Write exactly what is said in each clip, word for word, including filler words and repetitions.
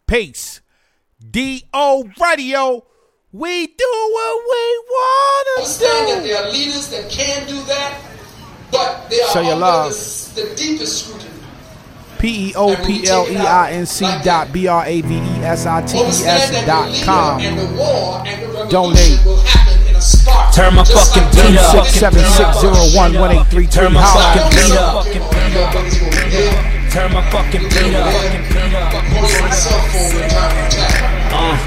Pace. D O Radio. We do what we want to Understand do. that there are leaders that can do that, but they are Show your under love. the, the deepest scrutiny. P E O P L E I N C dot B R A V E S I T E S dot com. Donate. Turn my fucking beat up. six seven six zero one one eight three two. Turn my fucking beat up. Turn my fucking beat up. Uh,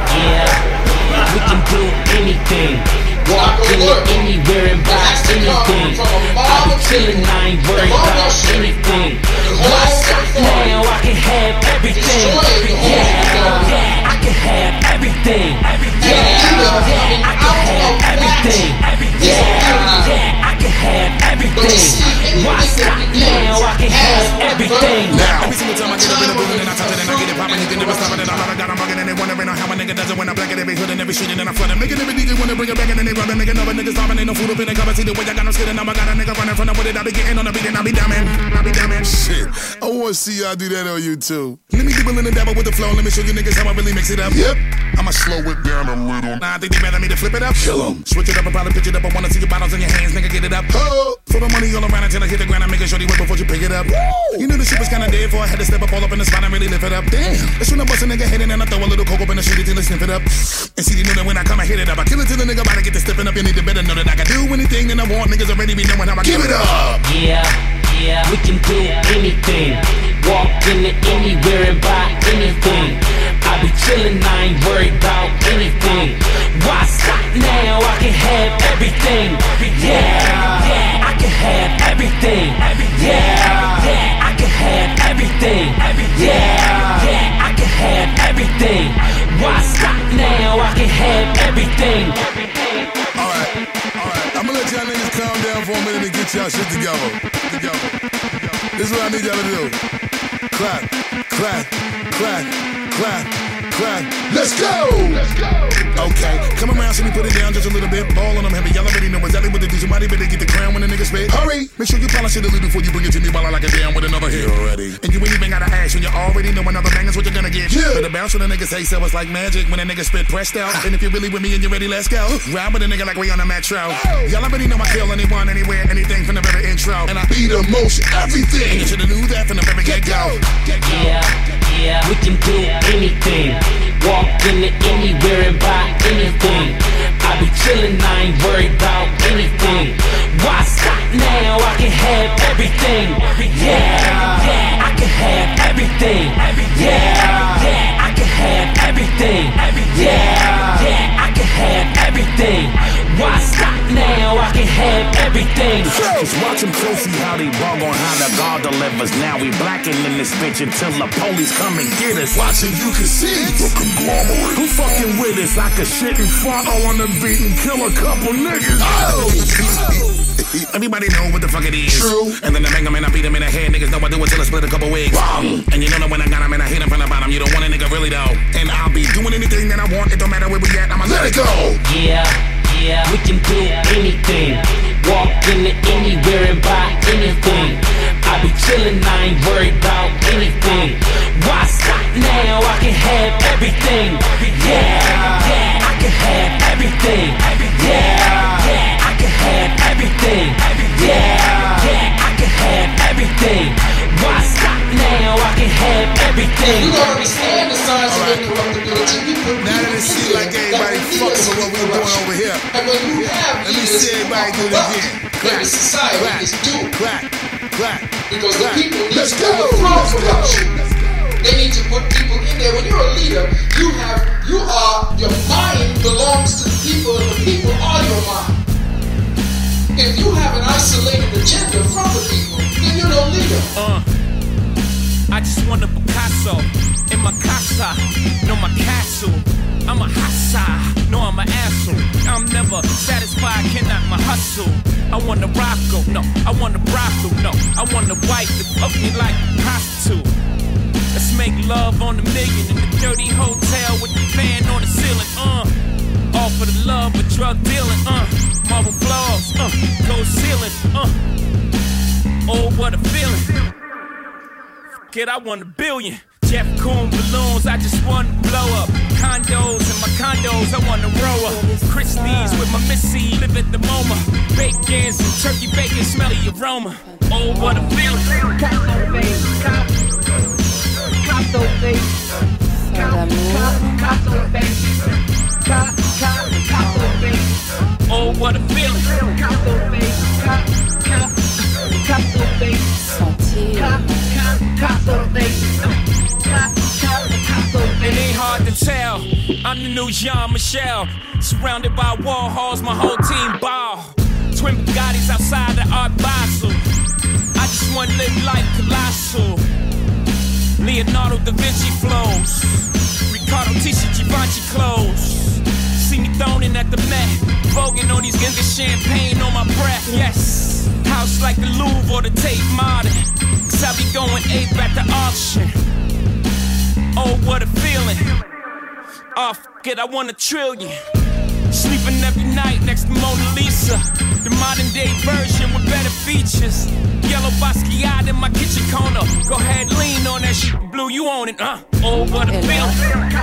yeah, we can do anything. Walk into anywhere and buy anything. I be chillin', I ain't worried about anything. Why stop now? I can have everything. Yeah, yeah, I can have everything. Yeah, yeah, I can have everything. Yeah, yeah, I can have everything. Why stop now? I can have everything. Now, every single time I get up in the building and I touch it and I get it poppin', you can never stop it. And all I got, I'm bugging and they wondering how my nigga does it when I black at every hood and every street and then I flood it. Making every D J wanna bring it back and then they run it. Nigga, know a nigga starving, ain't no food up in the cupboard. See the way I got them skidding, now I got a nigga running from the wood. I be getting on the beat and I be dumbing, I be dumbing. Shit, I wanna see y'all do that on YouTube. Let me dibble in the dabble with the flow. Let me show you niggas how I really mix it up. Yep, I'ma slow it down a little. Nah, I think they better me to flip it up. Kill 'em. Switch it up and probably pitch it up. I wanna see your bottles in your hands, nigga, get it up. Oh, throw the money all around until I hit the ground. I'm making sure they whip before you pick it up. Woo. You knew the shit was kinda dead, for I had to step up all up in the spot and really lift it up. Damn, that's when I bust a nigga head in and I throw a little coke up in the shit till I sniff it up. And see, they know that when I come, I hit it up. I kill it till the nigga about to get to stepping up. You need to better know that I can do anything that I want. Niggas already be knowing how I give it up. Yeah, yeah, we can do anything. Walk into anywhere and buy anything. I be chillin', I ain't worried about anything. Why stop now? I can have everything. Yeah, yeah, I can have everything. Yeah, yeah, I can have everything. Yeah, yeah, I can have everything. Why stop now? I can have everything. Alright, alright, I'ma let y'all niggas calm down for a minute and get y'all shit together. Together. This is what I need y'all to do. Clap, clap, clap, clap, clap. Let's go! Let's go! Okay, come around, see me put it down just a little bit. Ball on them heavy, y'all already know exactly what to do. Somebody better get the crown when the nigga spit. Hurry! Make sure you polish it a little before you bring it to me while I lock it down with another hit. Already. And you ain't even gotta ask when you already know another bang is what you're gonna get. Yeah. Better bounce when the nigga say so, it's like magic when a nigga spit pressed out. And if you're really with me and you're ready, let's go. Ride with a nigga like we on a metro. Y'all already know I kill anyone, anywhere, anything from the very intro. And I be the most everything. And you should've knew that from the very get-go. Yeah, yeah, we can do anything. Walk into anywhere and buy anything. I be chillin', I ain't worried about anything. Why stop now? I can have everything. Yeah, yeah, I can have everything. Yeah, yeah, I can have everything. Yeah, yeah, I can have everything. Why stop now? I can have everything. Just watch them closely how they bug on how the God delivers. Now we blacking in this bitch until the police come and get us. Watching you can see the conglomerate. Who fucking with us? I could shit and fart all on the beat and kill a couple niggas. Oh. Everybody know what the fuck it is. True. And then I bang them and I beat them in the head. Niggas know I do it till I split a couple wigs. Bang. And you know that when I got them and I hit them from the bottom, you don't want a nigga really though. And I'll be doing anything that I want. It don't matter where we at, I'ma let it go. Yeah, yeah, we can do anything. Walk into anywhere and buy anything. I be chillin', I ain't worried about anything. Why stop now? I can have everything. Yeah, yeah, I can have everything. Yeah, yeah, I can have everything. Yeah, yeah, I can have everything. Why stop now? I can have everything. You don't understand the signs of incorruptibility. We put Now that it seems like everybody fucking with what we're doing over here. And when you have Let me see everybody do it again. Clap, society clap, is doomed. clap, clap. Because clap. the people need Let's to go. overthrow corruption. They need to put people in there. When you're a leader, you have, you are, your mind belongs to the people, and the people are your mind. If you have an isolated agenda from the people, then you're no leader. Uh, I just want a Picasso in my casa, no my castle. I'm a hassa, no I'm an asshole. I'm never satisfied, cannot my hustle. I want a Rocco, no, I want a brothel, no. I want a wife that fuck me like a prostitute. Let's make love on the million in the dirty hotel with the fan on the ceiling, uh. All for the love of drug dealing, uh. Marble floors, uh. Gold ceiling, uh. Oh, what a feeling. Kid, I want a billion. Jeff Koons balloons, I just want to blow up. Condos in my condos, I want to row up. Christie's with my missy, live at the MoMA. Bacons and turkey bacon, smelly aroma. Oh, what a feeling. Casso face, Casso face, Casso face, Casso face. Oh, what a feeling. Casso face, Casso face, Casso face. It ain't hard to tell. I'm the new Jean Michel. Surrounded by Warhols, my whole team ball. Twin Bugattis outside the Art Basel. I just want to live life colossal. Leonardo da Vinci flows. Ricardo Tisci Givenchy clothes. See me thrown in at the Met. Voguing on these gins of champagne on my breath. Yes. House like the Louvre or the Tate Modern. Cause I be going ape at the auction. Oh, what a feeling. Oh, f*** it, I want a trillion. Sleeping every night next to Mona Lisa. The modern day version with better features. Yellow Basquiat in my kitchen corner. Go ahead, lean on that shit. Blue, you own it, huh? Oh, what a feeling.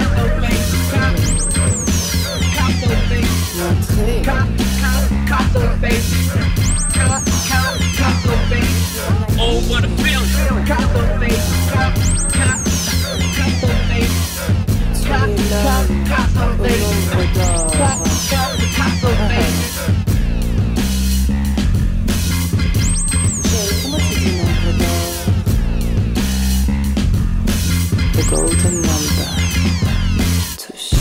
Oh, what a feeling. The golden number. Tush.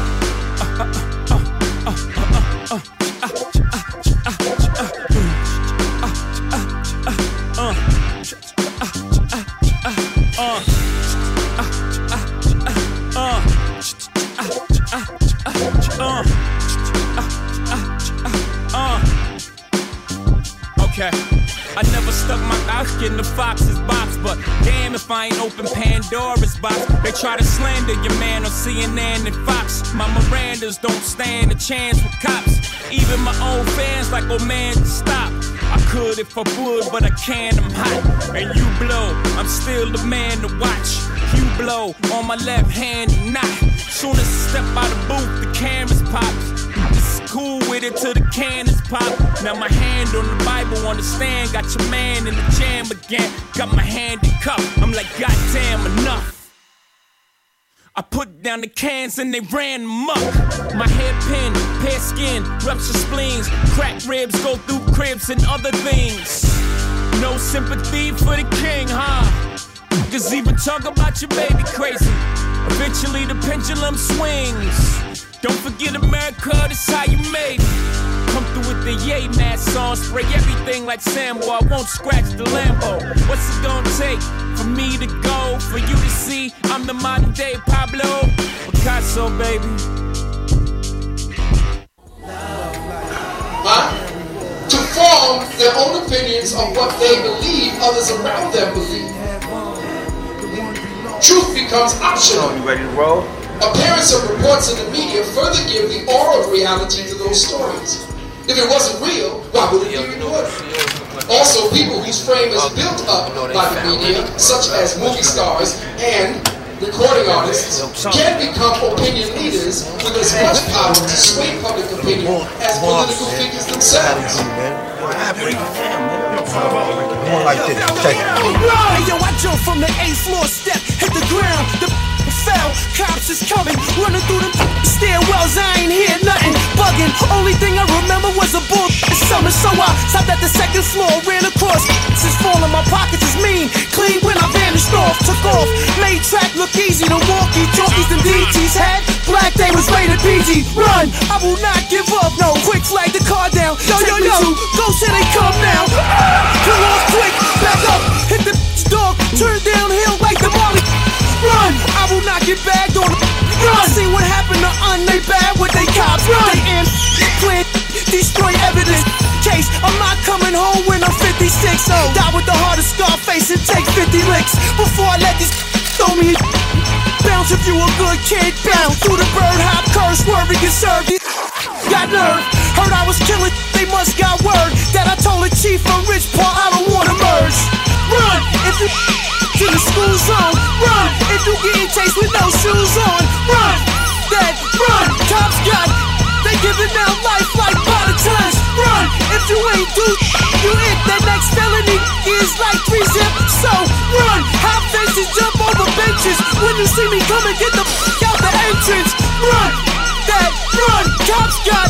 Okay. I never stuck my mouth in the Fox's box, but damn if I ain't open Pandora's box. They try to slander your man on C N N and Fox. My Mirandas don't stand a chance with cops. Even my own fans like, oh man, stop. I could if I would, but I can't, I'm hot. And you blow, I'm still the man to watch. You blow on my left hand and not. Soon as I step out of booth, the cameras pop. It's cool with it till the cannons pop. Now my hand on the Bible on the stand. Got your man in the jam again. Got my hand in cup. I'm like, goddamn, enough. I put down the cans and they ran amok. My hairpin, pear skin, rupture spleens, cracked ribs go through cribs and other things. No sympathy for the king, huh? Cause even talk about your baby crazy. Eventually the pendulum swings. Don't forget America, that's how you made it. Come through with the yay mask on, spray everything like Sambo. I won't scratch the Lambo. What's it gonna take for me to go? For you to see I'm the modern day Pablo Picasso, baby. Huh? To form their own opinions of what they believe others around them believe. Truth becomes optional. You ready to roll? Appearance of reports in the media further give the aura of reality to those stories. If it wasn't real, why would it be reported? Also, people whose frame is built up by the media, such as movie stars and recording artists, can become opinion leaders with as much power to sway public opinion as political figures themselves. Like this. Take it. Hey yo, I jumped from the eighth floor step, hit the ground, the fell, cops is coming, running through the stairwells, I ain't hear nothing, bugging, only thing I remember was a bull summer, so I stopped at the second floor, ran across, this is falling, my pockets is mean, clean when I vanished off, took off, made track look easy, the walkie-talkies and D Ts had, black day was rated P G, run, I will not give up, no, quick flag the car down, yo, yo, yo, go till they come now, pull off quick, back up, hit the dog, turn downhill like the Molly. Run! I will not get bagged on. Run! See what happened to Un, they bad with they cops. Run! They in, plan, destroy evidence. Case, I'm not coming home when I'm fifty-six. Oh, die with the heart of Scarface and take fifty licks before I let these throw me. Bounce if you a good kid. Bounce through the bird hop curse, swerving and serve. Got nerve, heard I was killing. They must got word that I told the chief from Rich Paul I don't wanna merge. Run! If you to the school zone, run! If you get chased with no shoes on. Run, that run, cops got. They giving out life like by the tons. Run, if you ain't do, you hit that next felony is like three zip. So run, hop fences, jump over benches. When you see me coming, get the f out the entrance. Run, that run, cops got.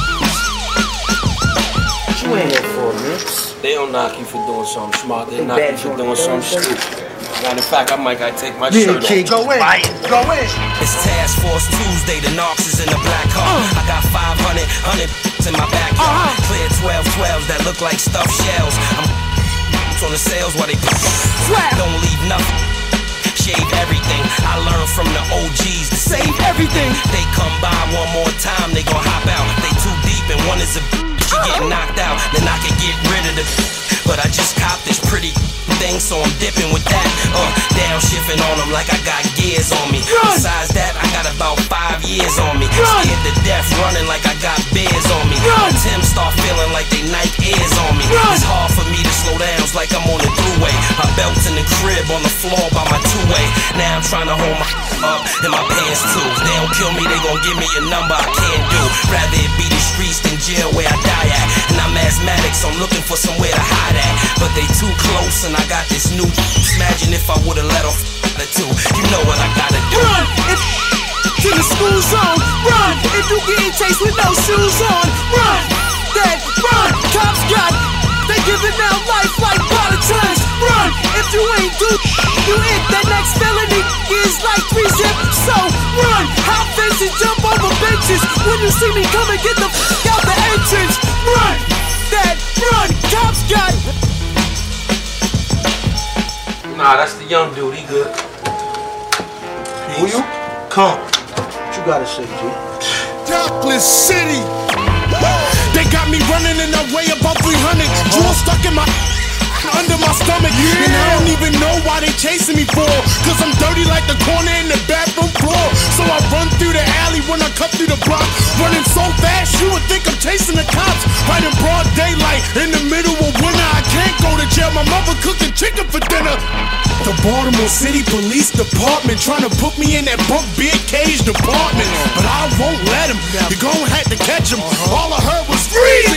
What you ain't here for, man? They don't knock you for doing something smart. They knock you for doing something stupid. Matter of fact, I might gotta take my Yeah, shirt kid, off. go in. Go in. It's Task Force Tuesday, the Knox is in the black car. Uh. I got five hundred, one hundred in my backyard. Uh-huh. Clear twelve twelves that look like stuffed shells. I'm on the sales while they don't leave nothing. Shave everything. I learned from the O Gs to save everything. They come by one more time, they gon' hop out. They too deep and one is a she get knocked out. Then I can get rid of the but I just copped this pretty thing, so I'm dipping with that. Uh, downshifting on them like I got gears on me. Run. Besides that, I got about five years on me. Run. Scared to death, running like I got bears on me. Run. Tim start feeling like they Nike Airs on me. Run. It's hard for me to slow down, it's like I'm on the thruway. My belt's in the crib on the floor by my two-way. Now I'm trying to hold my up in my pants too. If they don't kill me, they gon' give me a number I can't do. Rather it be the streets than jail where I die at. And I'm asthmatic, so I'm looking for somewhere to hide at. But they too close and I got this new. Imagine if I would've let off the two. You know what I gotta do. Run if to the school zone. Run if you getting chased with no shoes on. Run that run. Cops got. They giving out life like by the tons. Run if you ain't do. You hit that next felony is like three zip. So run. Hop fences, jump over benches. When you see me coming, get the f out the entrance. Run that run. Cops got. Nah, that's the young dude, he good. Peace. Who you? Come. What you gotta say, G? Douglas City. They got me running in that way about three hundred. Uh-huh. Jewel stuck in my under my stomach. Yeah. And I don't even know why they chasing me for. Cause I'm dirty like the corner in the bathroom floor. So I run through the alley when I cut through the block. Running so fast you would think I'm chasing the cops. Right in broad daylight in the middle of winter. I can't go to jail, my mother cooking chicken for dinner. The Baltimore City Police Department trying to put me in that bunk big cage department. But I won't let him. You're gonna have to catch him. All I heard was freezing.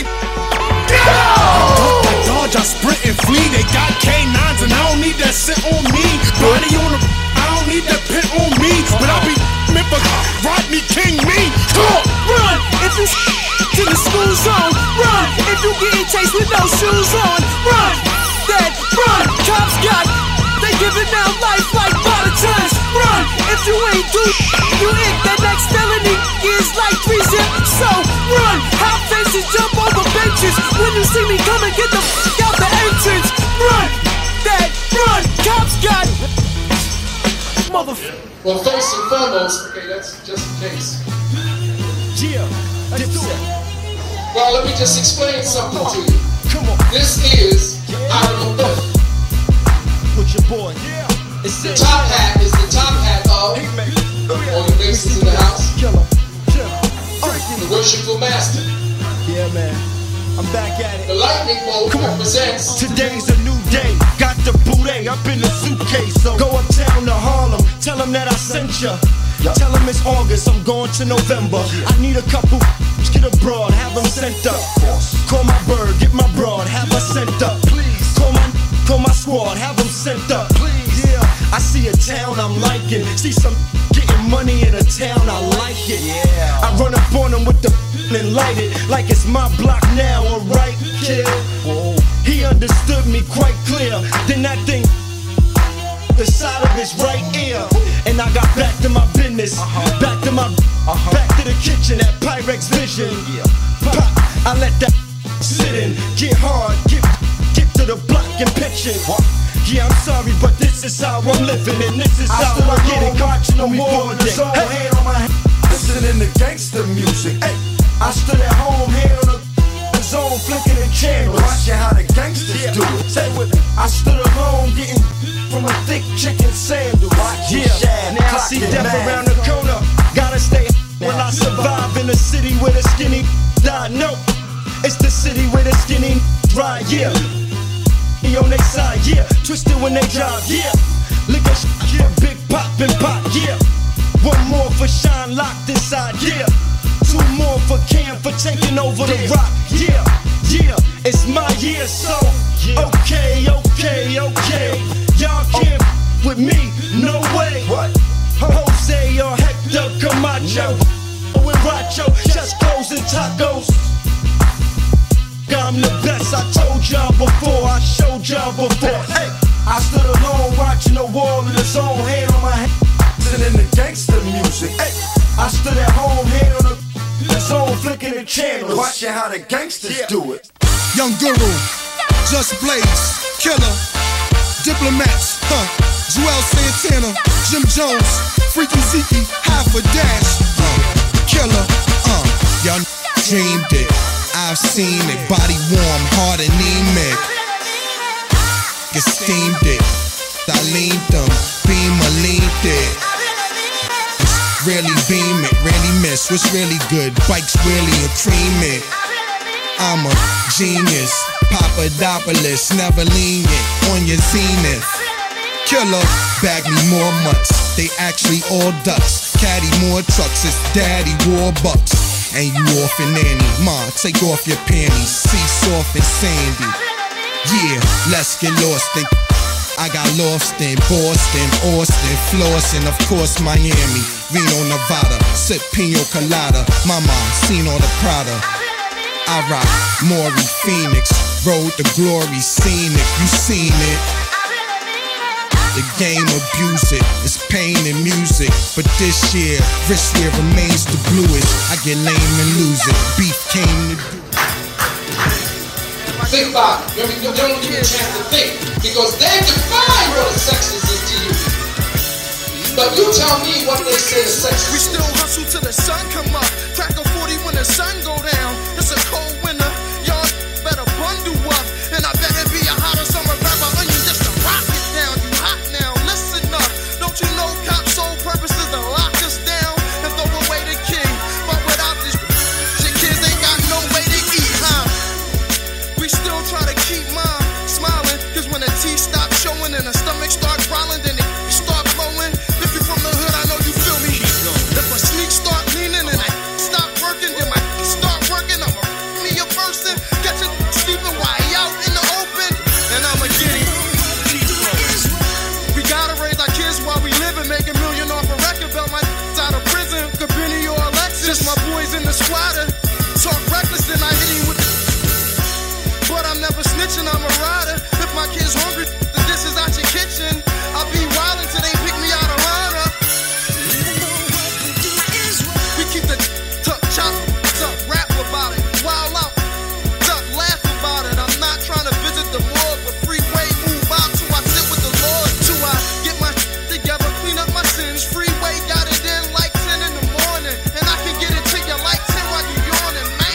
I dodge, I sprint and flee. They got K nines and I don't need that sit on me. Body on the, I don't need that pit on me. But I'll be if a Rodney King me. Run if you to the school zone. Run if you getting chased with no shoes on. Run that run. Cops got. They giving out life like by the tons. Run if you ain't do. You hit that next felony is like three zip. So run. Hop fences, jump over benches. When you see me coming, get the f out the entrance. Run that run. Cops got. Motherfucker. Well, first and foremost, okay, that's just in case. Yeah, let's do it. Well, let me just explain something to you. Come on. This is Iron Birth. With your boy. Yeah. The top hat is the top hat of all the bases in the house. Killer. Killer. The worshipful master. Yeah, man. I'm back at it. The lightning bolt represents. Today's a new day. Got the booty up in the suitcase. So go uptown to Harlem. Tell them that I sent ya. Tell them it's August. I'm going to November. I need a couple. Get abroad. Have them sent up. Call my bird. Get my broad. Have her sent up. Please. Call my. Call my squad. Have them sent up. Please. Yeah. I see a town I'm liking. See some getting money in a town I like it. Yeah. I run up on them with the and light it like it's my block now. Alright, kid. Whoa. He understood me quite clear. Then that thing the side of his right ear, and I got back to my business. Uh-huh. Back to my uh-huh. back to the kitchen at Pyrex Vision. Yeah. Pop, I let that sit in. Get hard, get get to the block and pitching. Yeah, I'm sorry, but this is how I'm living, and this is I how I get it. Watching the war day. Hey. Hand on my head, listening to gangster music. Hey, I stood at home, hand on the zone, flicking the channels, watching how the gangsters yeah. do it. Say with me, I stood alone, getting from a thick chicken sandwich. Yeah, now I see death around the corner. Gotta stay when I survive in a city where the skinny die. No, it's the city where the skinny ride. Yeah. He on they side, yeah. Twisted when they drive, yeah. Lick a sh- yeah. Big pop and pop, yeah. Yeah, so, okay, okay, okay. Y'all can't with me, no way. What? Jose or Hector Camacho with Racho, chest goes and tacos. I'm the best, I told y'all before, I showed y'all before. Hey, I stood alone watching the wall with his own hand on my head, listening to gangster music. Hey, I stood at home, hand on the his own flicking the channels, watching how the gangsters yeah. do it. Young Guru, Just Blaze, Killer, Diplomats, huh? Joel Santana, Jim Jones, Freaky Zeke, half a dash, uh, Killer, uh, y'all dreamed it. I've seen it, body warm, heart anemic. Get steamed it, I leaned them, beam a leaned it. Really beam it, really miss, what's really good, bikes really a cream it. I'm a genius, Papadopoulos, never lenient, on your zenith. Killer, bag me more mutts, they actually all ducks. Caddy more trucks, it's daddy war bucks. And you off and nanny, ma, take off your panties, see soft and sandy. Yeah, let's get lost in. I got lost in Boston, Austin, Flossin, of course Miami, Reno, Nevada, sip pino colada, mama, seen all the Prada. I rock Maury, Phoenix, road to glory, seen it, you seen it. The game abuse it, it's pain and music. But this year, wristwear remains the bluest. I get lame and lose it, beef came to do. Think about it, I mean, they don't give you a chance to think. Because they define what a sexist is to you. But you tell me what they say a sexist is. We still hustle till the sun come up. Crack a forty when the sun go down. It's a cold winter, y'all better bundle up. And I better be a hotter summer rapper onion just to rock it down. You hot now, listen up. Don't you know cops' sole purpose is to lock us down and throw away the king. But without this shit, kids ain't got no way to eat, huh? We still try to keep mom smiling. Cause when the teeth stop showing and the stomach start crawling, then it start blowing. If you from the hood, I know you feel me. If a sneak start leaning and I stop working, then my start working. I'm a me a person, catch it sleeping while he out in the open, and I'ma get him. We gotta raise our kids while we live and make a million off a record belt. My out of prison, Cabrini or Alexis. My boys in the squatter talk reckless, and I hit him with the. But I'm never snitching, I'm a rider. If my kid's hungry, the dishes out your kitchen. I'll be wild until they pick me out of lineup. We keep the tuck, chop, tuck, rap about it. Wild out, duck, laugh about it. I'm not trying to visit the morgue, but freeway move out till I sit with the Lord. Till I get my together, clean up my sins. Freeway got it in like ten in the morning. And I can get it to you like ten while you yawning, man.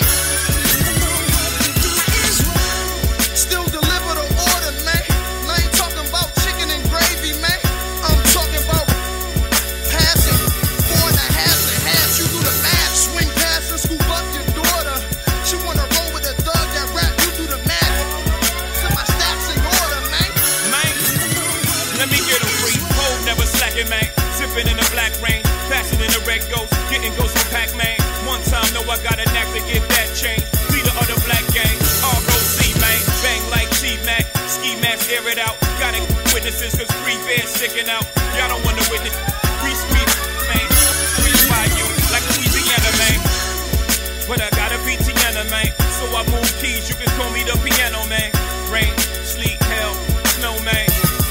Still deliver the order, man. I ain't talking about chicken and gravy, man. I'm talking about passing, four and a half to half. You do the math, swing past and scoop up your daughter. She wanna roll with a thug that rap, you do the math. Set my stats in order, man. Man, let me get them free. Hold never slacking, man. Sipping in the black rain, passing in the red ghost, getting ghost from Pac-Man. One time, know I got a knack to get that change. Leader of the black gang, R O C, man. Bang like T-Mac, ski mask, air it out. Gotta witnesses, cause free bear sticking out. Y'all don't wanna witness. Free sweet, man. Free by you, like Louisiana, man. But I gotta be Tiana, man. So I move keys, you can call me the piano, man. Rain, sleet, hell, snow, man.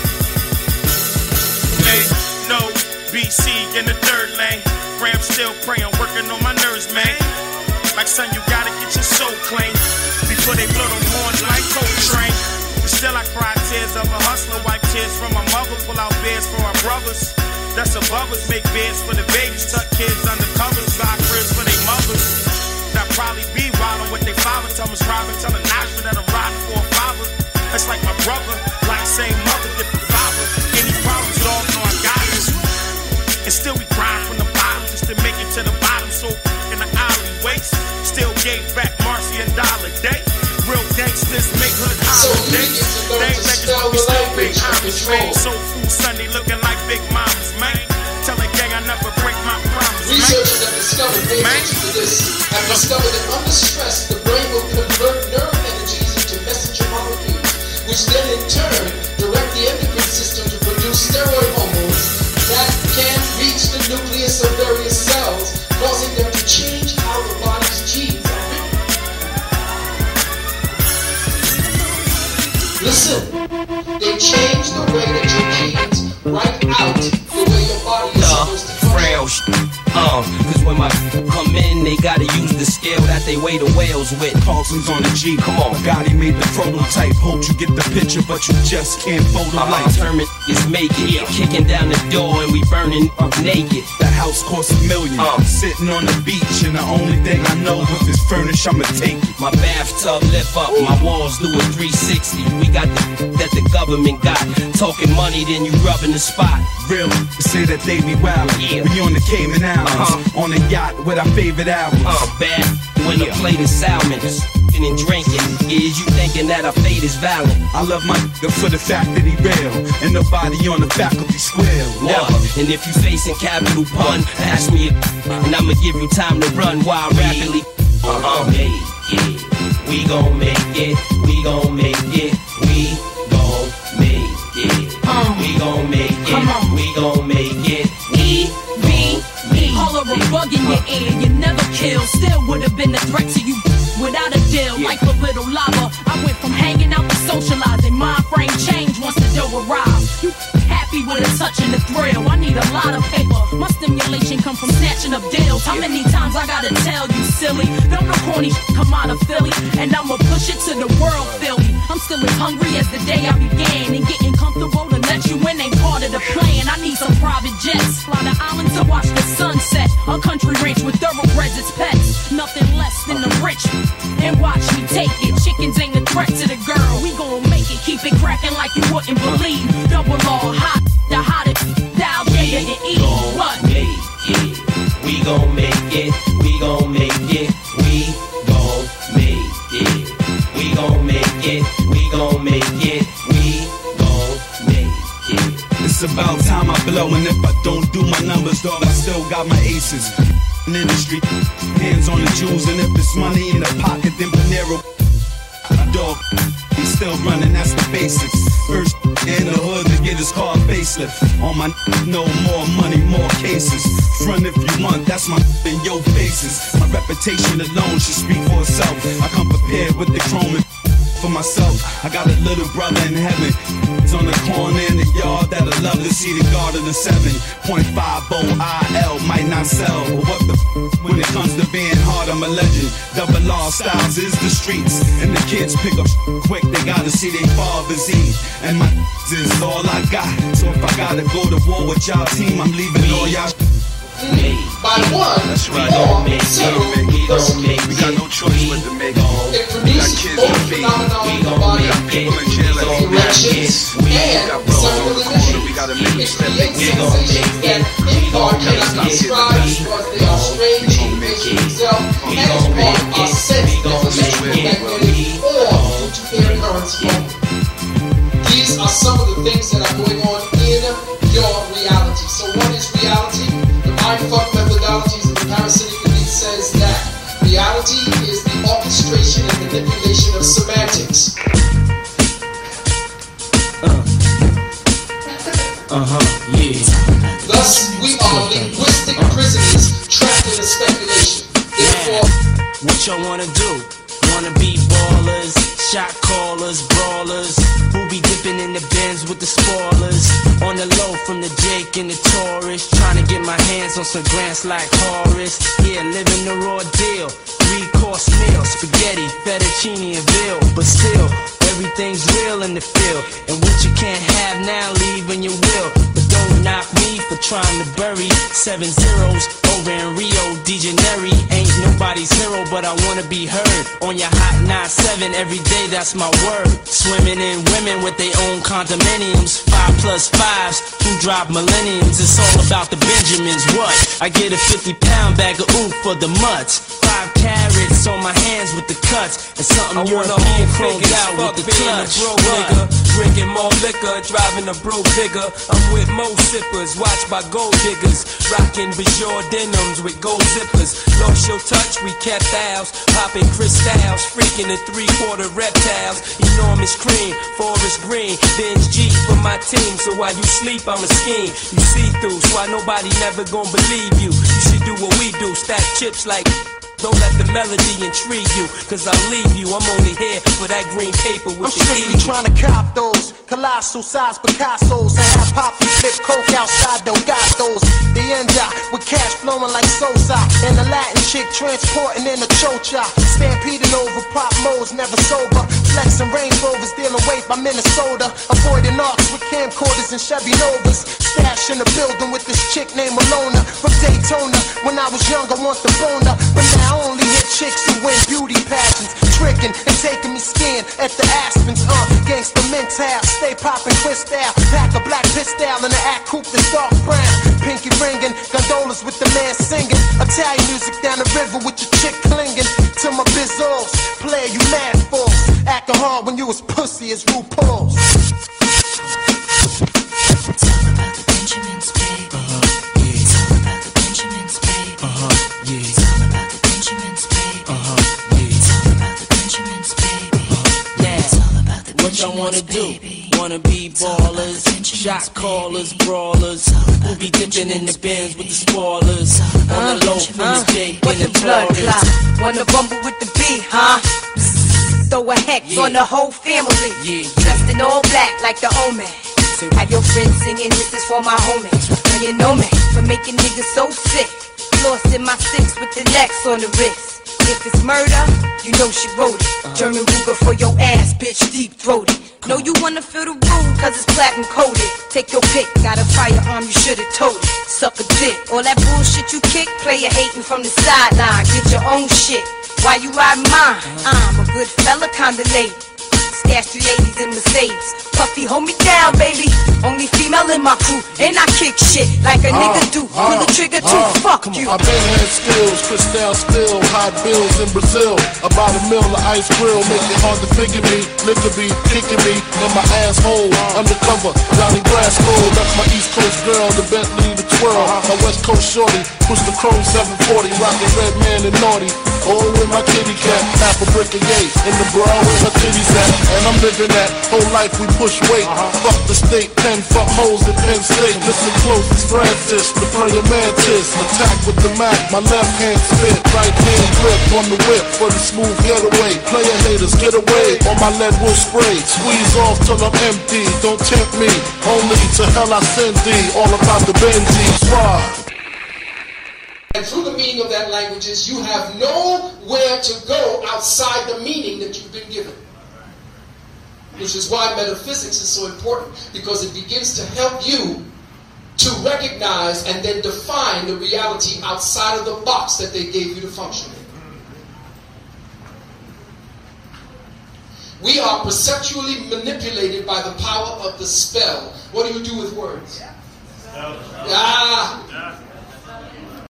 Hey, no, B C in the third lane. Ram still praying, working on my nerves, man. Like son, you gotta get your soul clean before they blow them horns like Coltrane. But still I cry tears of a hustler, wipe tears from my mother, pull out beds for our brothers. That's above us, make beds for the babies, tuck kids under covers, buy cribs for their mothers. That probably be wildin' with their father, tell us robbing, telling Najma that I'm riding for a father. That's like my brother, like same mother, different father. Any problems, dog, know I got it. And still we grind from the bottom just to make it to the bottom. So in the alleyways, still gave back Marcy and Dollar Day. Real gangsters make hood holidays. They ain't legacy, but we still big homage, man. Soul food Sunday looking like big mamas, man. Tell a gang I never break my promise, man. Researchers have discovered, pay attention to this, have discovered that under stress, the brain will convert nerve energies into messenger molecules. which then in turn direct the endocrine system to produce steroid hormones that can reach the nucleus of various cells, causing them to change how the body's genes are written. Listen, they change the way that your genes write out the way your body is supposed to function. Uh, cause when my come in, they gotta use the scale that they weigh the whales with. Paulson's on the G, come on. Gotti made the prototype. Hope you get the picture, but you just can't photo uh-huh. like. Determined is making it. Kicking down the door and we burning up naked. The house costs a million. Uh, Sitting on the beach, and the only thing I know with this furnish, I'ma take it. My bathtub lift up, my walls do a three sixty. We got the that the government got. Talking money, then you rubbing the spot. Real, say that they be wild. Yeah. We on the Cayman Islands. Uh-huh. On a yacht with our favorite albums. Uh, bad when yeah. I'm plating salmon and drinking. Is you thinking that our fate is valid? I love my nigga for the fact that he real, and nobody on the faculty square. Never. And if you facing capital pun, pass me a and I'ma give you time to run while rapidly. Uh-huh. Make it. We gon' make it. We gon' make it. We gon' make it. Um, we gon' make it. We gon' make it. We Holler a bug in your ear, you never kill. Still would have been a threat to you without a deal. Yeah. Like a little lava, I went from hanging out to socializing. Mind frame change once the dough arrives. You happy with a touch and a thrill. I need a lot of paper. My stimulation come from snatching up deals. How many times I gotta tell you, silly? Don't no corny shit come out of Philly, and I'ma push it to the world, Philly. I'm still as hungry as the day I began, and getting comfortable to let you in ain't part of the plan. I need some private jets, fly the island to watch the sunset. A country ranch with thoroughbreds as pets, nothing less than the rich. And watch me take it. Chickens ain't a threat to the girl. We gon' make it, keep it cracking like you wouldn't believe. Double R, hot, the hottest, dial J and E. What? Make it. We gon' make it. We gon' make it. We gon' make it. We gon' make it. We gon' make it. We gon' make it. It's about time I blow, and if I don't do my numbers, dog, I still got my aces. In the street, hands on the jewels, and if it's money in the pocket, then Panero. Dog, I'm still running, that's the basics. First in the hood to get his car facelift. On my no more money, more cases. Front if you want, that's my in your faces. My reputation alone should speak for itself. I come prepared with the chrome and for myself. I got a little brother in heaven. He's on the corner in the yard that'll love to see the garden of seven point five oh I L might not sell, but what the f- when it comes to being hard, I'm a legend. Double R styles is the streets, and the kids pick up quick. They gotta see their fathers eat, and my is all I got. So if I gotta go to war with y'all team, I'm leaving all y'all. By one, that's right. Or several, we don't make We got no choice but to make it produces both phenomenon in the body, people in jail, erections, and sexual initiation. It creates sensations that in part cannot be described because they are strange in nature itself, and in part are sensed as electromagnetic or due to air currents flowing. These are some of the things that are going on in your reality. So what is reality? Mindfuck methodologies of the parasitic elite says that reality is the orchestration and manipulation of semantics. Uh. Uh-huh, yeah. Thus, we are linguistic prisoners trapped in a speculation. Therefore, what y'all wanna do? Wanna be ballers, shot callers, brawlers, who be dipping in the bins with the spoilers. On the low from the Jake and the Taurus, trying to get my hands on some grants like Horace. Yeah, living the raw deal, three course meal, spaghetti, fettuccine and veal. But still, everything's real in the field, and what you can't have now, leave when you will. But don't knock me for trying to bury seven zeros over in Rio de Janeiro. Ain't nobody's hero, but I wanna be heard on your hot nine seven every day. That's my word. Swimming in women with their own condominiums, five plus fives who drop millenniums. It's all about the Benjamins. What? I get a fifty pound bag of oof for the mutts. Five carrots on my hands with the cuts, and something European chromed out with the clutch. Broke nigga, drinking more liquor, driving a broke bigger. I'm with most sippers, watched by gold diggers, rocking Bajor denims with gold zippers. Lost your touch, we kept ours, popping crystals, freaking the three-quarter reptiles. Enormous cream, forest green, binge G for my team. So while you sleep, I'm a scheme. You see through, so why nobody never gonna believe you. You should do what we do, stack chips like. Don't let the melody intrigue you, cause I'll leave you. I'm only here for that green paper with I'm the strictly eagle. trying to cop those colossal size Picassos and have Poppy flip coke outside Delgados. The end with cash flowing like Sosa and a Latin chick transporting in a chocha. Stampeding over pop modes, never sober. Flexing Range Rovers, dealing weight by Minnesota. Avoiding arcs with camcorders and Chevy Novas. Stash in the building with this chick named Malona from Daytona. When I was young, I want the boner, but now I only hit chicks who win beauty pageants, tricking and taking me skiing at the Aspens. Uh, gangsta mental, stay popping crystal, pack a black pistol and an act coupe that's dark brown. Pinky ringing, gondolas with the man singing. Italian music down the river with your chick clinging to my bizzles. Player, you mad fools, acting hard when you as pussy as RuPaul's. It's all about the Benjamins, baby. Uh-huh, yeah. It's all about the Benjamins, baby. Uh-huh, yeah. It's all about the Benjamins, baby. Uh-huh, yeah. It's all about the Benjamins, baby. Uh-huh, yeah. It's all about the What y'all wanna do? Wanna be ballers, shot callers, brawlers, who be dipping in the bins with the spoilers, on the low from the Jake and the Taurus. Wanna rumble with the beat, huh? Throw a hex Yeah. on the whole family. Yeah, Dressed in all black like the omen. Have your friends singing, this is for my homies. And you know me, for making niggas so sick. Lost in my six with the necks on the wrist. If it's murder, you know she wrote it. German Ruger for your ass, bitch, deep throated. Know you wanna feel the room, cause it's platinum coated. Take your pick, got a firearm, you should've told it. Suck a dick, all that bullshit you kick, player hating from the sideline. Get your own shit, why you ride mine? I'm a good fella, kinda lady. Stash three eighties in Mercedes. Puffy, hold me down, baby. Only female in my crew, and I kick shit like a nigga do. Pull the trigger too, uh, fuck you. I've been had skills, Cristal still, hot bills in Brazil. About a mill of ice grill, make it hard to figure me. Liquor be kicking me in my asshole. Undercover, Johnny Brasco. That's my East Coast girl, the Bentley, the twirl. My West Coast shorty, push the chrome seven forty, rockin' red man and naughty. Oh, with my kitty cat, half a brick of yay. In the bra with her titties at, and I'm living that. Whole life we push weight. Fuck the state, pen, fuck hoes at Penn State. Listen close, it's Francis, the prayer mantis. Attack with the Mac, my left hand spit, right hand grip on the whip for the smooth getaway. Player haters, get away, or my lead will spray. Squeeze off till I'm empty, don't tempt me. Only to hell I send thee, all about the Benji squad. And through the meaning of that language is you have nowhere to go outside the meaning that you've been given. Which is why metaphysics is so important, because it begins to help you to recognize and then define the reality outside of the box that they gave you to function in. We are perceptually manipulated by the power of the spell. What do you do with words? Ah!